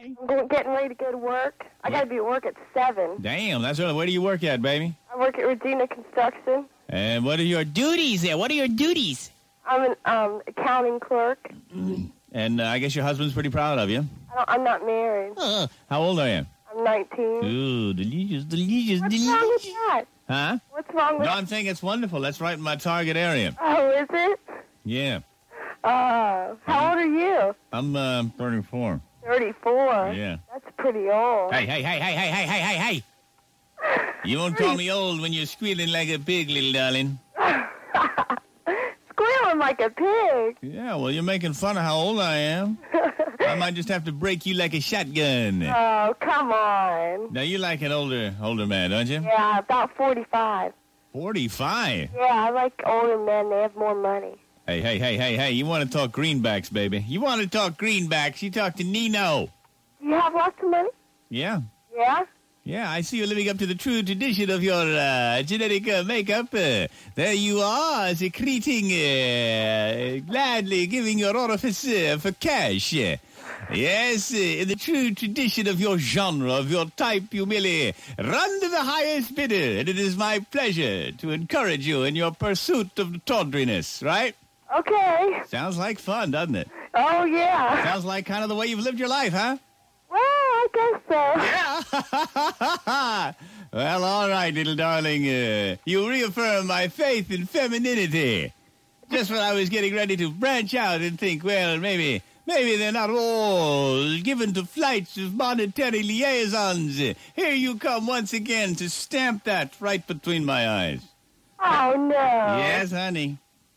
honey? I'm getting ready to go to work. I got to be at work at 7. Damn, that's early. Where do you work at, baby? I work at Regina Construction. And what are your duties there? What are your duties? I'm an accounting clerk. And I guess your husband's pretty proud of you. I'm not married. How old are you? I'm 19. Ooh, delicious, delicious, What's delicious. wrong with that? Huh? What's wrong with No, I'm saying it's wonderful. That's right in my target area. Oh, is it? Yeah. How old are you? I'm 34. 34? Yeah. That's pretty old. Hey. You won't call me old when you're squealing like a pig, little darling. Squealing like a pig. Yeah, well, you're making fun of how old I am. I might just have to break you like a shotgun. Oh, come on. Now, you like an older man, don't you? Yeah, about 45. 45? Yeah, I like older men. They have more money. Hey, you want to talk greenbacks, baby. You want to talk greenbacks, you talk to Nino. Do you have lots of money? Yeah. Yeah? Yeah, I see you living up to the true tradition of your genetic makeup. There you are, secreting, gladly giving your orifice for cash. Yes, in the true tradition of your genre, of your type, you merely run to the highest bidder, and it is my pleasure to encourage you in your pursuit of tawdriness, right? Okay. Sounds like fun, doesn't it? Oh, yeah. Sounds like kind of the way you've lived your life, huh? Well, I guess so. Yeah. Well, all right, little darling. You reaffirm my faith in femininity. Just when I was getting ready to branch out and think, well, maybe they're not all given to flights of monetary liaisons. Here you come once again to stamp that right between my eyes. Oh, no. Yes, honey.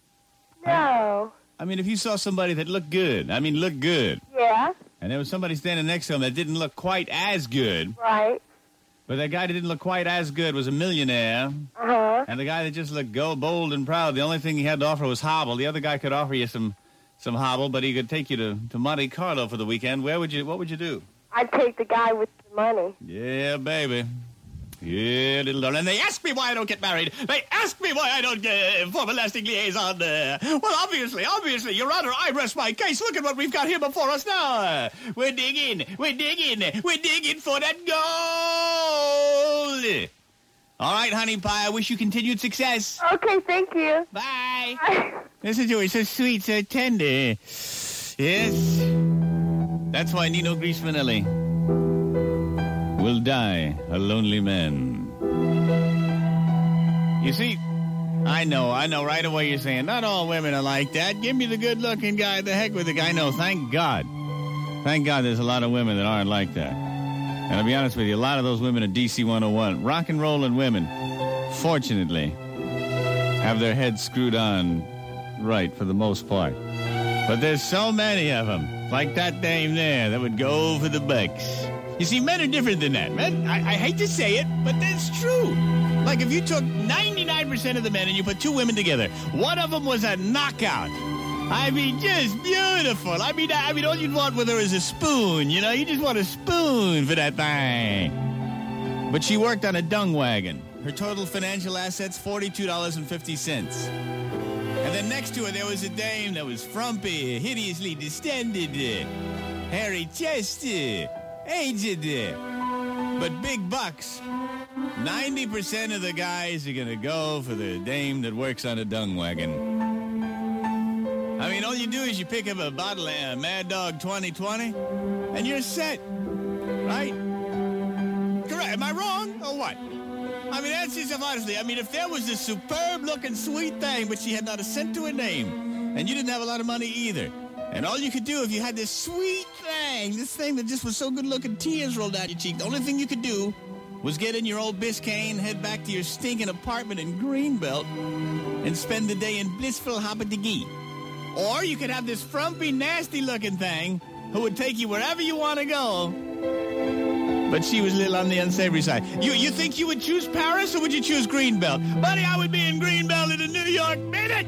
No. I mean, if you saw somebody that looked good, Yeah? and there was somebody standing next to him that didn't look quite as good, Right. but that guy that didn't look quite as good was a millionaire, Uh-huh. and the guy that just looked bold and proud, the only thing he had to offer was hobble. The other guy could offer you some hobble, but he could take you to Monte Carlo for the weekend. What would you do? I'd take the guy with the money. Yeah, baby. Yeah, little darling. And they ask me why I don't get married. They ask me why I don't form a lasting liaison. Well, obviously, Your Honor, I rest my case. Look at what we've got here before us now. We're digging for that gold. All right, honey pie, I wish you continued success. Okay, thank you. Bye. Bye. Listen to her, so sweet, so tender. Yes. That's why Nino Grismanelli will die a lonely man. You see, I know right away you're saying, not all women are like that. Give me the good-looking guy, the heck with the guy. No, thank God. Thank God there's a lot of women that aren't like that. And I'll be honest with you, a lot of those women are DC 101. Rock and rollin' women, fortunately, have their heads screwed on right for the most part. But there's so many of them, like that dame there, that would go for the bucks. You see, men are different than that. Men, I hate to say it, but that's true. Like if you took 99% of the men and you put two women together, one of them was a knockout. I mean, just beautiful. I mean, all you'd want with her is a spoon, you know? You just want a spoon for that thing. But she worked on a dung wagon. Her total financial assets, $42.50. And then next to her, there was a dame that was frumpy, hideously distended, hairy chested, aged, but big bucks. 90% of the guys are going to go for the dame that works on a dung wagon. I mean, all you do is you pick up a bottle of Mad Dog 2020, and you're set, right? Correct. Am I wrong, or what? I mean, answer yourself honestly. I mean, if there was a superb-looking sweet thing, but she had not a cent to her name, and you didn't have a lot of money either, and all you could do if you had this sweet thing, this thing that just was so good-looking, tears rolled down your cheek, the only thing you could do was get in your old Biscayne, head back to your stinking apartment in Greenbelt, and spend the day in blissful hoppity-gee. Or you could have this frumpy, nasty-looking thing who would take you wherever you want to go. But she was a little on the unsavory side. You think you would choose Paris or would you choose Greenbelt? Buddy, I would be in Greenbelt in a New York minute.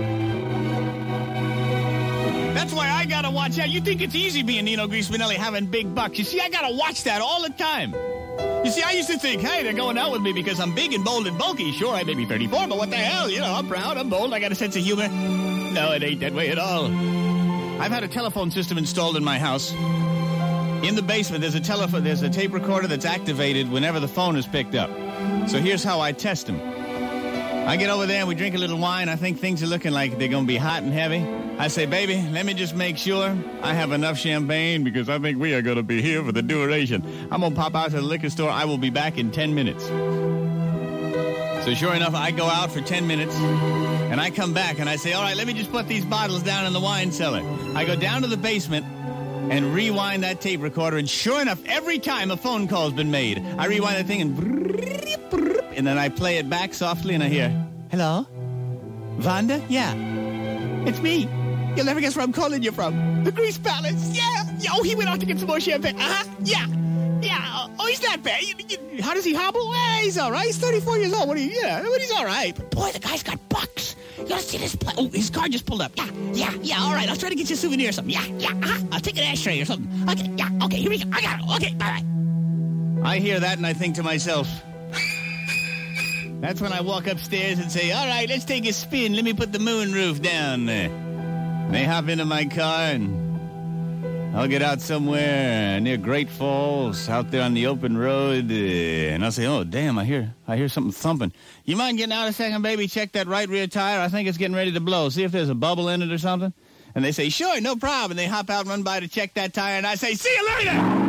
That's why I gotta watch out. You think it's easy being Nino Grismanelli having big bucks. You see, I gotta watch that all the time. You see, I used to think, hey, they're going out with me because I'm big and bold and bulky. Sure, I may be 34, but what the hell? You know, I'm proud, I'm bold, I got a sense of humor. No, it ain't that way at all. I've had a telephone system installed in my house In the basement, there's a tape recorder that's activated whenever the phone is picked up. So here's how I test them. I get over there and we drink a little wine. I think things are looking like they're going to be hot and heavy. I say, baby, let me just make sure I have enough champagne because I think we are going to be here for the duration. I'm going to pop out to the liquor store. I will be back in 10 minutes. So sure enough, I go out for 10 minutes, and I come back, and I say, all right, let me just put these bottles down in the wine cellar. I go down to the basement and rewind that tape recorder, and sure enough, every time a phone call's been made, I rewind that thing, and then I play it back softly, and I hear, hello? Vonda? Yeah. It's me. You'll never guess where I'm calling you from. The Grease Palace. Yeah. Oh, he went out to get some more champagne. Yeah. Yeah. Oh, he's not bad. How does he hobble? Well, he's all right. He's 34 years old. But he's all right. But boy, the guy's got bucks. You gotta see this play. Oh, his car just pulled up. Yeah. All right. I'll try to get you a souvenir or something. Yeah. I'll take an ashtray or something. Okay. Yeah. Okay. Here we go. I got it. Okay. Bye. I hear that and I think to myself, that's when I walk upstairs and say, all right, let's take a spin. Let me put the moonroof down there. They hop into my car and I'll get out somewhere near Great Falls, out there on the open road, and I'll say, oh, damn, I hear something thumping. You mind getting out a second, baby? Check that right rear tire. I think it's getting ready to blow. See if there's a bubble in it or something. And they say, sure, no problem. And they hop out and run by to check that tire, and I say, see you later!